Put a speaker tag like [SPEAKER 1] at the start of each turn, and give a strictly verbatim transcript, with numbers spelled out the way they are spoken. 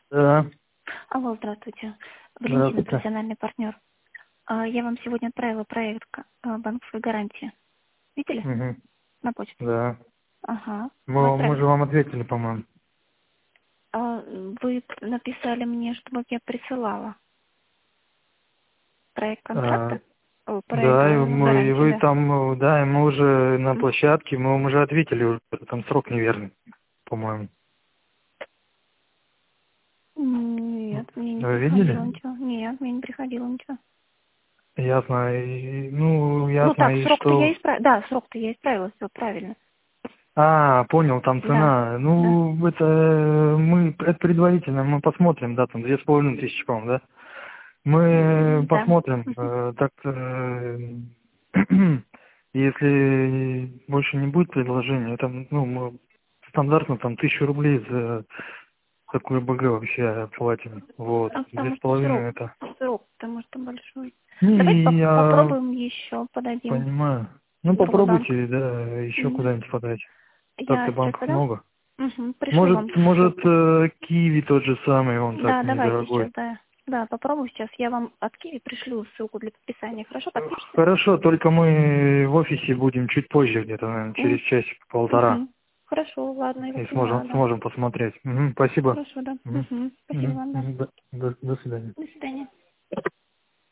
[SPEAKER 1] Да,
[SPEAKER 2] Алло, здравствуйте. Валентина,
[SPEAKER 1] здравствуйте.
[SPEAKER 2] профессиональный партнер. А, Я вам сегодня отправила проект а, банковской гарантии. Видели?
[SPEAKER 1] Угу.
[SPEAKER 2] На почту.
[SPEAKER 1] Да.
[SPEAKER 2] Ага. Вы
[SPEAKER 1] Мы, мы же
[SPEAKER 2] отправили?
[SPEAKER 1] вам ответили, по-моему.
[SPEAKER 2] А, Вы написали мне, чтобы я присылала проект
[SPEAKER 1] А,
[SPEAKER 2] контракта? О, проект
[SPEAKER 1] да, и,
[SPEAKER 2] э,
[SPEAKER 1] мы, и
[SPEAKER 2] гарантии,
[SPEAKER 1] вы
[SPEAKER 2] да.
[SPEAKER 1] там, э, да, и мы уже на
[SPEAKER 2] М?
[SPEAKER 1] площадке, мы вам уже ответили, уже там срок неверный, по-моему.
[SPEAKER 2] Нет, мне не
[SPEAKER 1] Вы
[SPEAKER 2] приходило
[SPEAKER 1] видели?
[SPEAKER 2] ничего. Нет, мне не приходило ничего.
[SPEAKER 1] Ясно. И, ну,
[SPEAKER 2] Ну
[SPEAKER 1] ясно,
[SPEAKER 2] так,
[SPEAKER 1] и
[SPEAKER 2] срок-то я
[SPEAKER 1] что...
[SPEAKER 2] исправила. Да, срок-то я исправила, все правильно.
[SPEAKER 1] А, понял, там
[SPEAKER 2] Да,
[SPEAKER 1] цена.
[SPEAKER 2] да.
[SPEAKER 1] Ну, это э, мы, это предварительно, мы посмотрим, да, там две с половиной тысячи, по-моему, да? Мы
[SPEAKER 2] М, Да.
[SPEAKER 1] посмотрим, э, так, э, если больше не будет предложения, там, ну, мы стандартно там тысячу рублей за такую БГ вообще платим. Вот,
[SPEAKER 2] А
[SPEAKER 1] две
[SPEAKER 2] потому
[SPEAKER 1] с
[SPEAKER 2] что срок,
[SPEAKER 1] половиной это.
[SPEAKER 2] срок, потому что большой. Давайте
[SPEAKER 1] Не,
[SPEAKER 2] поп-
[SPEAKER 1] я
[SPEAKER 2] попробуем еще, подадим.
[SPEAKER 1] понимаю. Ну,
[SPEAKER 2] Робобанк.
[SPEAKER 1] попробуйте, да, еще
[SPEAKER 2] М.
[SPEAKER 1] куда-нибудь подать.
[SPEAKER 2] Я
[SPEAKER 1] Так-то
[SPEAKER 2] сейчас
[SPEAKER 1] банков
[SPEAKER 2] подам.
[SPEAKER 1] много.
[SPEAKER 2] Угу. Пришлю
[SPEAKER 1] Может,
[SPEAKER 2] вам
[SPEAKER 1] может,
[SPEAKER 2] ссылку.
[SPEAKER 1] э, Киви тот же самый, он так
[SPEAKER 2] Да, давайте
[SPEAKER 1] недорогой.
[SPEAKER 2] сейчас, да. Да, попробую сейчас. Я вам от Киви пришлю ссылку для подписания. Хорошо, подпишите?
[SPEAKER 1] Хорошо, только мы в офисе будем чуть позже, где-то, наверное, через часик-полтора.
[SPEAKER 2] Угу. Хорошо, ладно, я
[SPEAKER 1] И сможем,
[SPEAKER 2] поняла, да.
[SPEAKER 1] сможем посмотреть. Мгм, спасибо.
[SPEAKER 2] Хорошо, да.
[SPEAKER 1] Мгм,
[SPEAKER 2] Угу. Спасибо
[SPEAKER 1] мгм,
[SPEAKER 2] вам, да.
[SPEAKER 1] мгм, До, до до свидания.
[SPEAKER 2] До свидания.